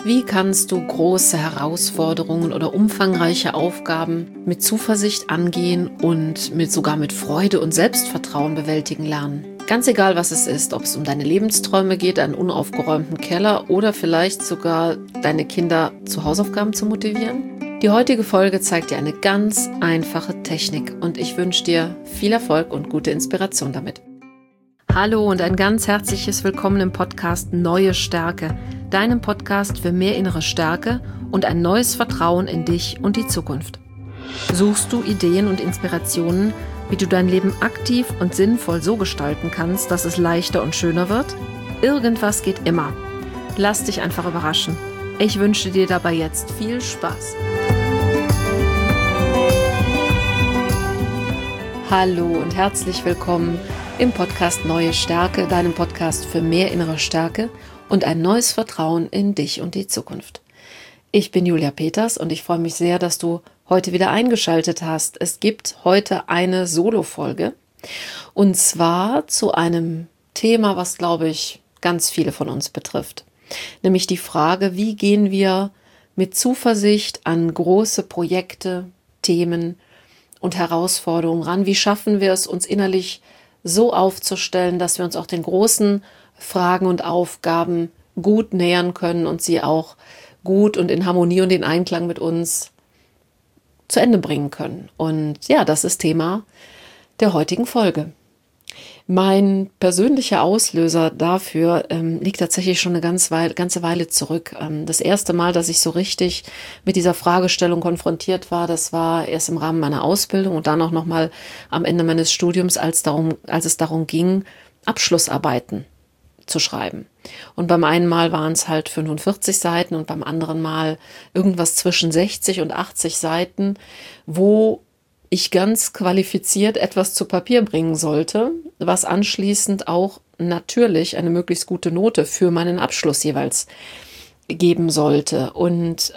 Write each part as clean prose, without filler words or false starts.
Wie kannst du große Herausforderungen oder umfangreiche Aufgaben mit Zuversicht angehen und sogar mit Freude und Selbstvertrauen bewältigen lernen? Ganz egal, was es ist, ob es um deine Lebensträume geht, einen unaufgeräumten Keller oder vielleicht sogar deine Kinder zu Hausaufgaben zu motivieren. Die heutige Folge zeigt dir eine ganz einfache Technik und ich wünsche dir viel Erfolg und gute Inspiration damit. Hallo und ein ganz herzliches Willkommen im Podcast Neue Stärke, deinem Podcast für mehr innere Stärke und ein neues Vertrauen in dich und die Zukunft. Suchst du Ideen und Inspirationen, wie du dein Leben aktiv und sinnvoll so gestalten kannst, dass es leichter und schöner wird? Irgendwas geht immer. Lass dich einfach überraschen. Ich wünsche dir dabei jetzt viel Spaß. Hallo und herzlich willkommen im Podcast Neue Stärke, deinem Podcast für mehr innere Stärke und ein neues Vertrauen in dich und die Zukunft. Ich bin Julia Peters und ich freue mich sehr, dass du heute wieder eingeschaltet hast. Es gibt heute eine Solo-Folge und zwar zu einem Thema, was, glaube ich, ganz viele von uns betrifft. Nämlich die Frage, wie gehen wir mit Zuversicht an große Projekte, Themen und Herausforderungen ran? Wie schaffen wir es, uns innerlich so aufzustellen, dass wir uns auch den großen Fragen und Aufgaben gut nähern können und sie auch gut und in Harmonie und in Einklang mit uns zu Ende bringen können. Und ja, das ist Thema der heutigen Folge. Mein persönlicher Auslöser dafür liegt tatsächlich schon eine ganze Weile zurück. Das erste Mal, dass ich so richtig mit dieser Fragestellung konfrontiert war, das war erst im Rahmen meiner Ausbildung und dann auch nochmal am Ende meines Studiums, als es darum ging, Abschlussarbeiten zu schreiben. Und beim einen Mal waren es halt 45 Seiten und beim anderen Mal irgendwas zwischen 60 und 80 Seiten, wo ich ganz qualifiziert etwas zu Papier bringen sollte, was anschließend auch natürlich eine möglichst gute Note für meinen Abschluss jeweils geben sollte. Und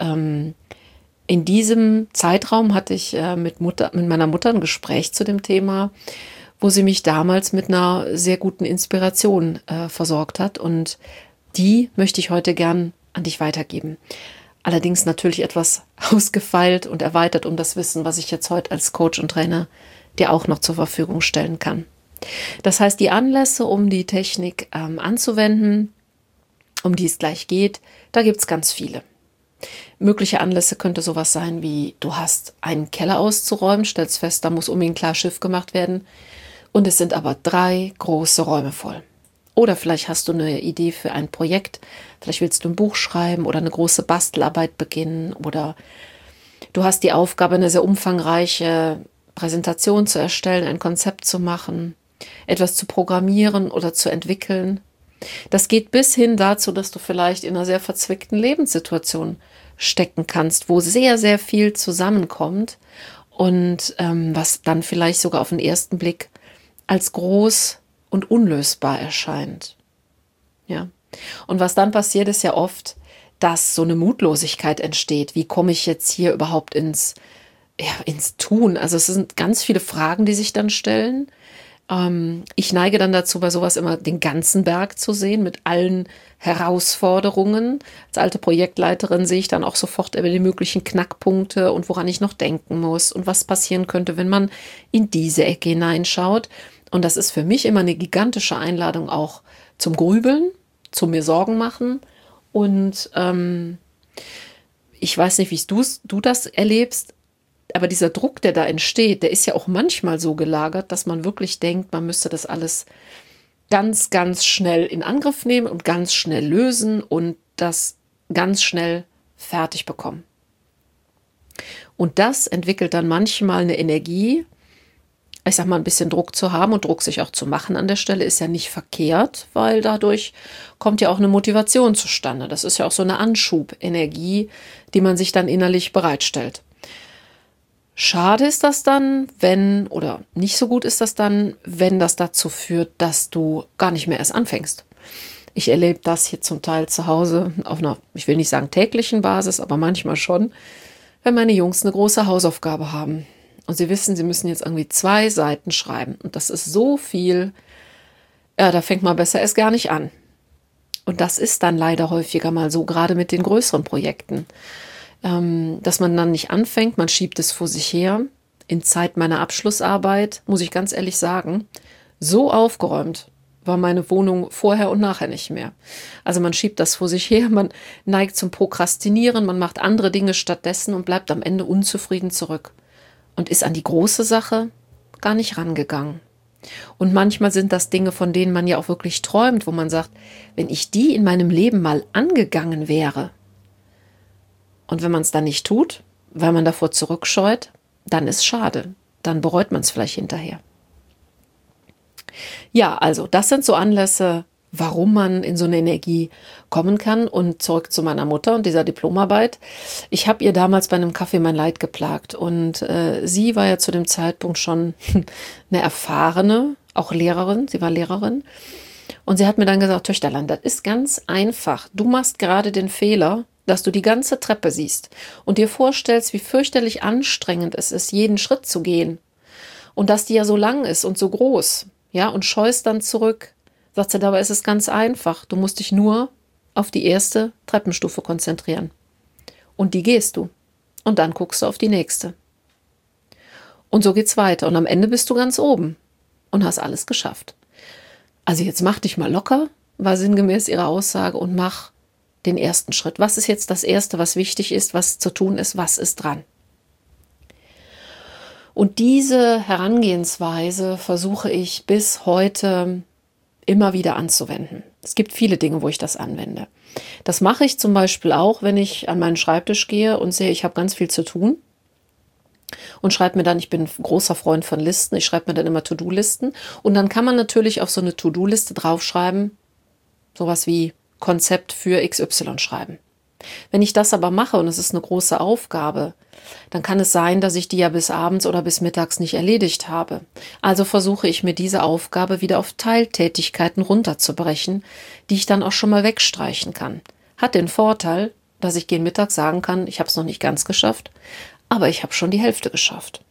in diesem Zeitraum hatte ich mit meiner Mutter ein Gespräch zu dem Thema, wo sie mich damals mit einer sehr guten Inspiration versorgt hat. Und die möchte ich heute gern an dich weitergeben. Allerdings natürlich etwas ausgefeilt und erweitert um das Wissen, was ich jetzt heute als Coach und Trainer dir auch noch zur Verfügung stellen kann. Das heißt, die Anlässe, um die Technik anzuwenden, um die es gleich geht, da gibt es ganz viele. Mögliche Anlässe könnte sowas sein wie, du hast einen Keller auszuräumen, stellst fest, da muss unbedingt klar Schiff gemacht werden und es sind aber 3 große Räume voll. Oder vielleicht hast du eine Idee für ein Projekt, vielleicht willst du ein Buch schreiben oder eine große Bastelarbeit beginnen oder du hast die Aufgabe, eine sehr umfangreiche Präsentation zu erstellen, ein Konzept zu machen, etwas zu programmieren oder zu entwickeln. Das geht bis hin dazu, dass du vielleicht in einer sehr verzwickten Lebenssituation stecken kannst, wo sehr, sehr viel zusammenkommt und was dann vielleicht sogar auf den ersten Blick als groß und unlösbar erscheint. Ja. Und was dann passiert, ist ja oft, dass so eine Mutlosigkeit entsteht. Wie komme ich jetzt hier überhaupt ins Tun? Also es sind ganz viele Fragen, die sich dann stellen. Ich neige dann dazu, bei sowas immer den ganzen Berg zu sehen, mit allen Herausforderungen. Als alte Projektleiterin sehe ich dann auch sofort über die möglichen Knackpunkte und woran ich noch denken muss und was passieren könnte, wenn man in diese Ecke hineinschaut. Und das ist für mich immer eine gigantische Einladung auch zum Grübeln, zu mir Sorgen machen. Und ich weiß nicht, wie du das erlebst, aber dieser Druck, der da entsteht, der ist ja auch manchmal so gelagert, dass man wirklich denkt, man müsste das alles ganz, ganz schnell in Angriff nehmen und ganz schnell lösen und das ganz schnell fertig bekommen. Und das entwickelt dann manchmal eine Energie, ich sag mal, ein bisschen Druck zu haben und Druck sich auch zu machen an der Stelle ist ja nicht verkehrt, weil dadurch kommt ja auch eine Motivation zustande. Das ist ja auch so eine Anschubenergie, die man sich dann innerlich bereitstellt. Schade ist das dann, oder nicht so gut ist das dann, wenn das dazu führt, dass du gar nicht mehr erst anfängst. Ich erlebe das hier zum Teil zu Hause auf einer, ich will nicht sagen täglichen Basis, aber manchmal schon, wenn meine Jungs eine große Hausaufgabe haben. Und sie wissen, sie müssen jetzt irgendwie 2 Seiten schreiben. Und das ist so viel, ja, da fängt man besser erst gar nicht an. Und das ist dann leider häufiger mal so, gerade mit den größeren Projekten, dass man dann nicht anfängt, man schiebt es vor sich her. In Zeit meiner Abschlussarbeit, muss ich ganz ehrlich sagen, so aufgeräumt war meine Wohnung vorher und nachher nicht mehr. Also man schiebt das vor sich her, man neigt zum Prokrastinieren, man macht andere Dinge stattdessen und bleibt am Ende unzufrieden zurück und ist an die große Sache gar nicht rangegangen. Und manchmal sind das Dinge, von denen man ja auch wirklich träumt, wo man sagt, wenn ich die in meinem Leben mal angegangen wäre, und wenn man es dann nicht tut, weil man davor zurückscheut, dann ist schade. Dann bereut man es vielleicht hinterher. Ja, also das sind so Anlässe, warum man in so eine Energie kommen kann. Und zurück zu meiner Mutter und dieser Diplomarbeit. Ich habe ihr damals bei einem Kaffee mein Leid geplagt. Und sie war ja zu dem Zeitpunkt schon eine erfahrene, auch Lehrerin. Sie war Lehrerin. Und sie hat mir dann gesagt, Töchterlein, das ist ganz einfach. Du machst gerade den Fehler, dass du die ganze Treppe siehst und dir vorstellst, wie fürchterlich anstrengend es ist, jeden Schritt zu gehen. Und dass die ja so lang ist und so groß. Ja, und scheust dann zurück. Sagt sie, dabei ist es ganz einfach. Du musst dich nur auf die erste Treppenstufe konzentrieren. Und die gehst du. Und dann guckst du auf die nächste. Und so geht's weiter. Und am Ende bist du ganz oben und hast alles geschafft. Also jetzt mach dich mal locker, war sinngemäß ihre Aussage, und mach den ersten Schritt. Was ist jetzt das Erste, was wichtig ist, was zu tun ist, was ist dran? Und diese Herangehensweise versuche ich bis heute immer wieder anzuwenden. Es gibt viele Dinge, wo ich das anwende. Das mache ich zum Beispiel auch, wenn ich an meinen Schreibtisch gehe und sehe, ich habe ganz viel zu tun. Und schreibe mir dann, ich bin ein großer Freund von Listen, ich schreibe mir dann immer To-Do-Listen. Und dann kann man natürlich auf so eine To-Do-Liste draufschreiben, sowas wie Konzept für XY schreiben. Wenn ich das aber mache und es ist eine große Aufgabe, dann kann es sein, dass ich die ja bis abends oder bis mittags nicht erledigt habe. Also versuche ich mir diese Aufgabe wieder auf Teiltätigkeiten runterzubrechen, die ich dann auch schon mal wegstreichen kann. Hat den Vorteil, dass ich gegen Mittag sagen kann, ich habe es noch nicht ganz geschafft, aber ich habe schon die Hälfte geschafft.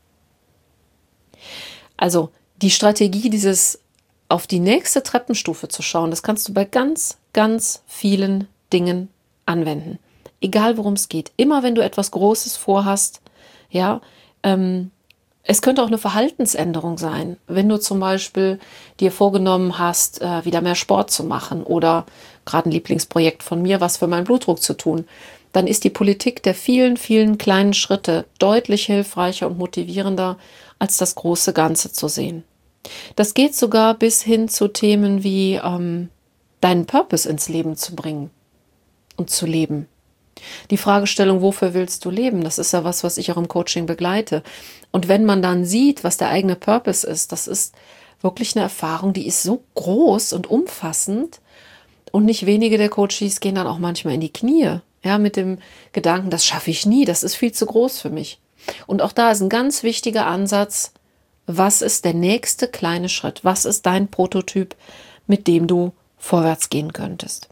Also die Strategie, dieses auf die nächste Treppenstufe zu schauen, das kannst du bei ganz, ganz vielen Dingen anwenden. Egal worum es geht. Immer wenn du etwas Großes vorhast, ja, es könnte auch eine Verhaltensänderung sein. Wenn du zum Beispiel dir vorgenommen hast, wieder mehr Sport zu machen oder gerade ein Lieblingsprojekt von mir, was für meinen Blutdruck zu tun, dann ist die Politik der vielen, vielen kleinen Schritte deutlich hilfreicher und motivierender, als das große Ganze zu sehen. Das geht sogar bis hin zu Themen wie deinen Purpose ins Leben zu bringen und zu leben. Die Fragestellung, wofür willst du leben, das ist ja was ich auch im Coaching begleite. Und wenn man dann sieht, was der eigene Purpose ist, das ist wirklich eine Erfahrung, die ist so groß und umfassend. Und nicht wenige der Coaches gehen dann auch manchmal in die Knie, ja, mit dem Gedanken, das schaffe ich nie, das ist viel zu groß für mich. Und auch da ist ein ganz wichtiger Ansatz, was ist der nächste kleine Schritt? Was ist dein Prototyp, mit dem du vorwärts gehen könntest?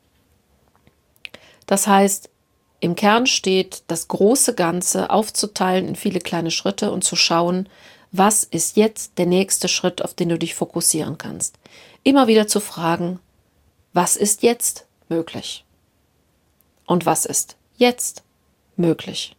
Das heißt, im Kern steht, das große Ganze aufzuteilen in viele kleine Schritte und zu schauen, was ist jetzt der nächste Schritt, auf den du dich fokussieren kannst. Immer wieder zu fragen, was ist jetzt möglich? Und was ist jetzt möglich?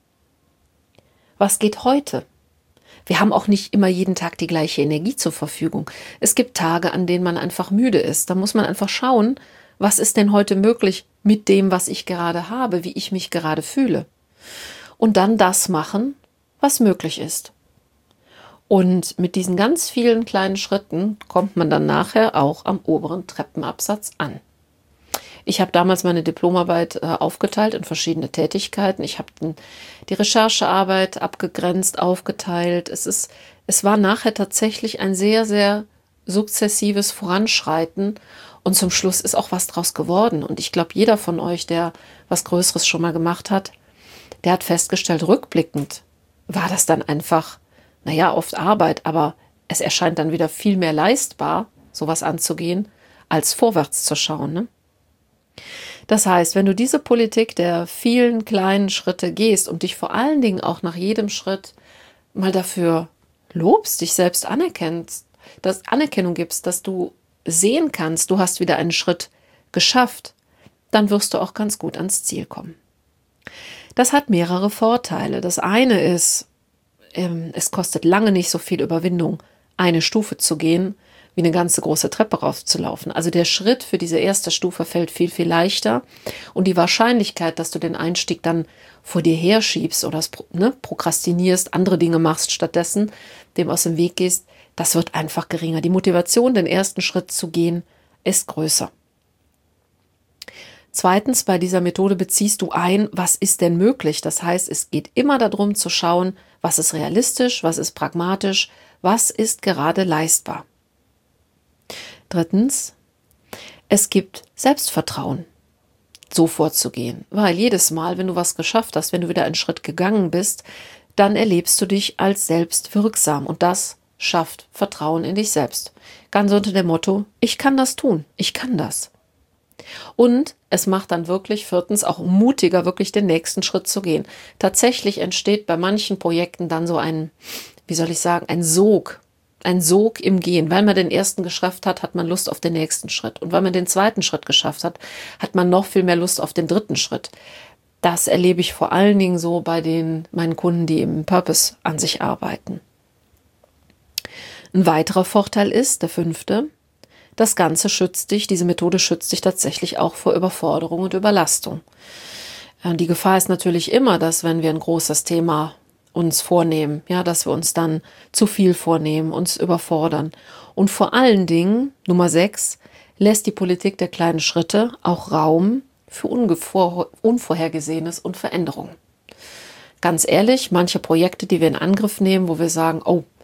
Was geht heute? Wir haben auch nicht immer jeden Tag die gleiche Energie zur Verfügung. Es gibt Tage, an denen man einfach müde ist. Da muss man einfach schauen, was ist denn heute möglich mit dem, was ich gerade habe, wie ich mich gerade fühle. Und dann das machen, was möglich ist. Und mit diesen ganz vielen kleinen Schritten kommt man dann nachher auch am oberen Treppenabsatz an. Ich habe damals meine Diplomarbeit aufgeteilt in verschiedene Tätigkeiten. Ich habe die Recherchearbeit abgegrenzt, aufgeteilt. Es war nachher tatsächlich ein sehr, sehr sukzessives Voranschreiten. Und zum Schluss ist auch was draus geworden. Und ich glaube, jeder von euch, der was Größeres schon mal gemacht hat, der hat festgestellt, rückblickend war das dann einfach, naja, oft Arbeit, aber es erscheint dann wieder viel mehr leistbar, sowas anzugehen, als vorwärts zu schauen, ne? Das heißt, wenn du diese Politik der vielen kleinen Schritte gehst und dich vor allen Dingen auch nach jedem Schritt mal dafür lobst, dich selbst anerkennst, dass Anerkennung gibst, dass du sehen kannst, du hast wieder einen Schritt geschafft, dann wirst du auch ganz gut ans Ziel kommen. Das hat mehrere Vorteile. Das eine ist, es kostet lange nicht so viel Überwindung, eine Stufe zu gehen, wie eine ganze große Treppe raufzulaufen. Also der Schritt für diese erste Stufe fällt viel, viel leichter. Und die Wahrscheinlichkeit, dass du den Einstieg dann vor dir herschiebst oder prokrastinierst, andere Dinge machst stattdessen, dem aus dem Weg gehst, das wird einfach geringer. Die Motivation, den ersten Schritt zu gehen, ist größer. Zweitens, bei dieser Methode beziehst du ein, was ist denn möglich? Das heißt, es geht immer darum zu schauen, was ist realistisch, was ist pragmatisch, was ist gerade leistbar. Drittens, es gibt Selbstvertrauen, so vorzugehen, weil jedes Mal, wenn du was geschafft hast, wenn du wieder einen Schritt gegangen bist, dann erlebst du dich als selbstwirksam und das schafft Vertrauen in dich selbst. Ganz unter dem Motto, ich kann das tun, ich kann das. Und es macht dann wirklich, viertens, auch mutiger, wirklich den nächsten Schritt zu gehen. Tatsächlich entsteht bei manchen Projekten dann so ein Sog im Gehen. Weil man den ersten geschafft hat, hat man Lust auf den nächsten Schritt. Und weil man den zweiten Schritt geschafft hat, hat man noch viel mehr Lust auf den dritten Schritt. Das erlebe ich vor allen Dingen so bei meinen Kunden, die im Purpose an sich arbeiten. Ein weiterer Vorteil ist, der fünfte, das Ganze schützt dich, diese Methode schützt dich tatsächlich auch vor Überforderung und Überlastung. Die Gefahr ist natürlich immer, dass wenn wir ein großes Thema uns vornehmen, ja, dass wir uns dann zu viel vornehmen, uns überfordern. Und vor allen Dingen, Nummer 6, lässt die Politik der kleinen Schritte auch Raum für Unvorhergesehenes und Veränderungen. Ganz ehrlich, manche Projekte, die wir in Angriff nehmen, wo wir sagen,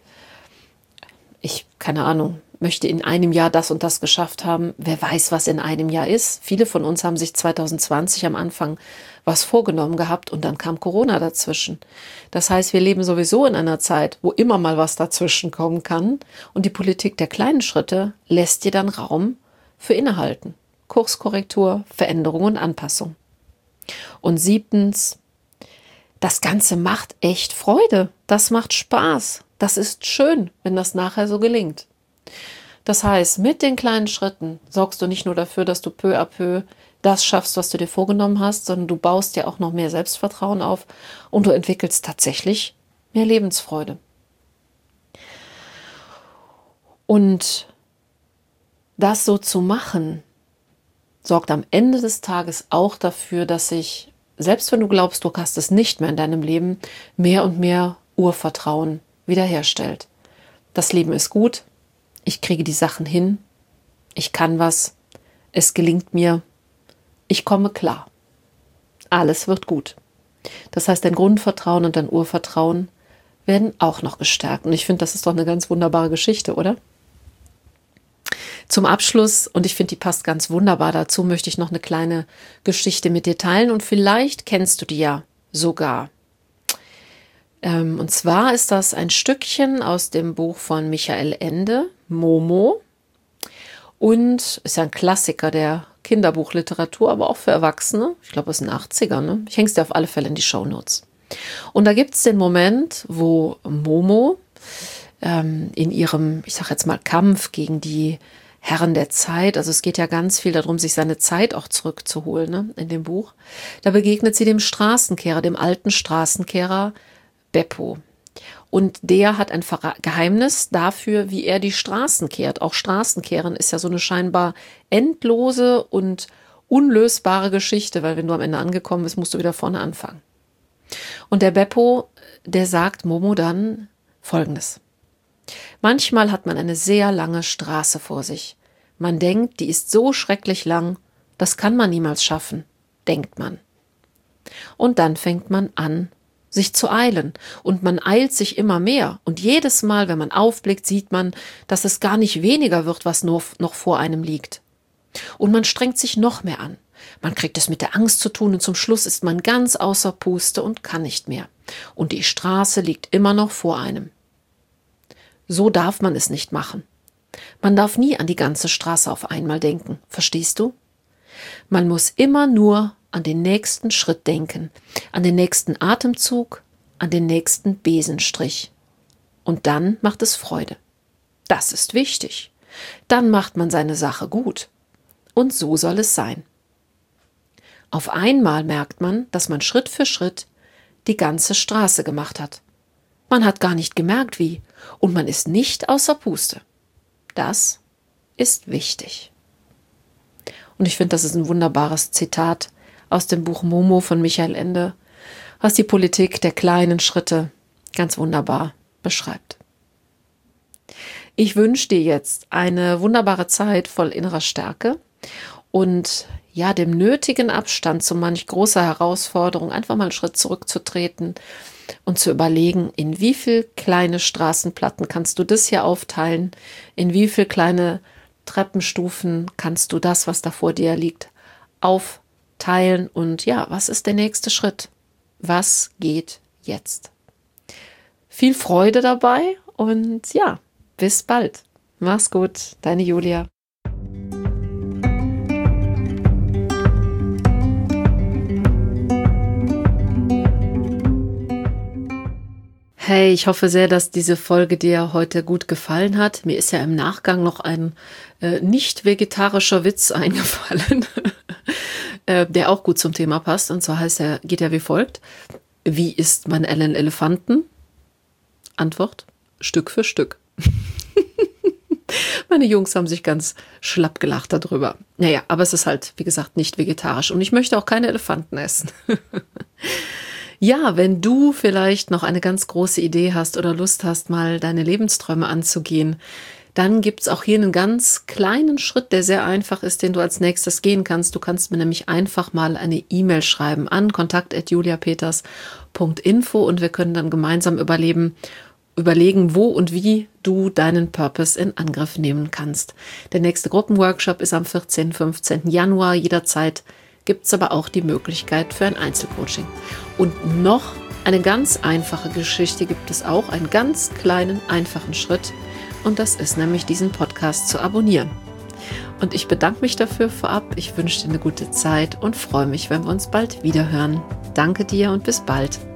keine Ahnung, möchte in einem Jahr das und das geschafft haben. Wer weiß, was in einem Jahr ist. Viele von uns haben sich 2020 am Anfang was vorgenommen gehabt und dann kam Corona dazwischen. Das heißt, wir leben sowieso in einer Zeit, wo immer mal was dazwischen kommen kann und die Politik der kleinen Schritte lässt dir dann Raum für Innehalten, Kurskorrektur, Veränderung und Anpassung. Und 7, das Ganze macht echt Freude. Das macht Spaß. Das ist schön, wenn das nachher so gelingt. Das heißt, mit den kleinen Schritten sorgst du nicht nur dafür, dass du peu à peu das schaffst, was du dir vorgenommen hast, sondern du baust dir auch noch mehr Selbstvertrauen auf und du entwickelst tatsächlich mehr Lebensfreude. Und das so zu machen, sorgt am Ende des Tages auch dafür, dass sich, selbst wenn du glaubst, du hast es nicht mehr in deinem Leben, mehr und mehr Urvertrauen wiederherstellt. Das Leben ist gut, ich kriege die Sachen hin, ich kann was, es gelingt mir, ich komme klar. Alles wird gut. Das heißt, dein Grundvertrauen und dein Urvertrauen werden auch noch gestärkt. Und ich finde, das ist doch eine ganz wunderbare Geschichte, oder? Zum Abschluss, und ich finde, die passt ganz wunderbar dazu, möchte ich noch eine kleine Geschichte mit dir teilen und vielleicht kennst du die ja sogar. Und zwar ist das ein Stückchen aus dem Buch von Michael Ende, Momo, und ist ja ein Klassiker der Kinderbuchliteratur, aber auch für Erwachsene. Ich glaube, es ist in den 80ern. Ne? Ich hänge es dir auf alle Fälle in die Shownotes. Und da gibt es den Moment, wo Momo in ihrem, ich sage jetzt mal, Kampf gegen die Herren der Zeit, also es geht ja ganz viel darum, sich seine Zeit auch zurückzuholen, ne, in dem Buch. Da begegnet sie dem Straßenkehrer, dem alten Straßenkehrer Beppo. Und der hat ein Geheimnis dafür, wie er die Straßen kehrt. Auch Straßenkehren ist ja so eine scheinbar endlose und unlösbare Geschichte, weil wenn du am Ende angekommen bist, musst du wieder vorne anfangen. Und der Beppo, der sagt Momo dann Folgendes. Manchmal hat man eine sehr lange Straße vor sich. Man denkt, die ist so schrecklich lang, das kann man niemals schaffen, denkt man. Und dann fängt man an, sich zu eilen. Und man eilt sich immer mehr. Und jedes Mal, wenn man aufblickt, sieht man, dass es gar nicht weniger wird, was nur noch vor einem liegt. Und man strengt sich noch mehr an. Man kriegt es mit der Angst zu tun und zum Schluss ist man ganz außer Puste und kann nicht mehr. Und die Straße liegt immer noch vor einem. So darf man es nicht machen. Man darf nie an die ganze Straße auf einmal denken. Verstehst du? Man muss immer nur an den nächsten Schritt denken, an den nächsten Atemzug, an den nächsten Besenstrich. Und dann macht es Freude. Das ist wichtig. Dann macht man seine Sache gut. Und so soll es sein. Auf einmal merkt man, dass man Schritt für Schritt die ganze Straße gemacht hat. Man hat gar nicht gemerkt, wie, und man ist nicht außer Puste. Das ist wichtig. Und ich finde, das ist ein wunderbares Zitat aus dem Buch Momo von Michael Ende, was die Politik der kleinen Schritte ganz wunderbar beschreibt. Ich wünsche dir jetzt eine wunderbare Zeit voll innerer Stärke und ja, dem nötigen Abstand zu manch großer Herausforderung, einfach mal einen Schritt zurückzutreten und zu überlegen, in wie viel kleine Straßenplatten kannst du das hier aufteilen, in wie viel kleine Treppenstufen kannst du das, was da vor dir liegt, aufteilen und ja, was ist der nächste Schritt? Was geht jetzt? Viel Freude dabei und ja, bis bald. Mach's gut, deine Julia. Hey, ich hoffe sehr, dass diese Folge dir heute gut gefallen hat. Mir ist ja im Nachgang noch ein nicht vegetarischer Witz eingefallen, der auch gut zum Thema passt. Und zwar geht er wie folgt. Wie isst man einen Elefanten? Antwort, Stück für Stück. Meine Jungs haben sich ganz schlapp gelacht darüber. Naja, aber es ist halt, wie gesagt, nicht vegetarisch. Und ich möchte auch keine Elefanten essen. Ja, wenn du vielleicht noch eine ganz große Idee hast oder Lust hast, mal deine Lebensträume anzugehen, dann gibt's auch hier einen ganz kleinen Schritt, der sehr einfach ist, den du als nächstes gehen kannst. Du kannst mir nämlich einfach mal eine E-Mail schreiben an kontakt@juliapeters.info und wir können dann gemeinsam überlegen, wo und wie du deinen Purpose in Angriff nehmen kannst. Der nächste Gruppenworkshop ist am 14. 15. Januar. Jederzeit gibt es aber auch die Möglichkeit für ein Einzelcoaching. Und noch eine ganz einfache Geschichte gibt es auch, einen ganz kleinen, einfachen Schritt. Und das ist nämlich, diesen Podcast zu abonnieren. Und ich bedanke mich dafür vorab. Ich wünsche dir eine gute Zeit und freue mich, wenn wir uns bald wieder hören. Danke dir und bis bald.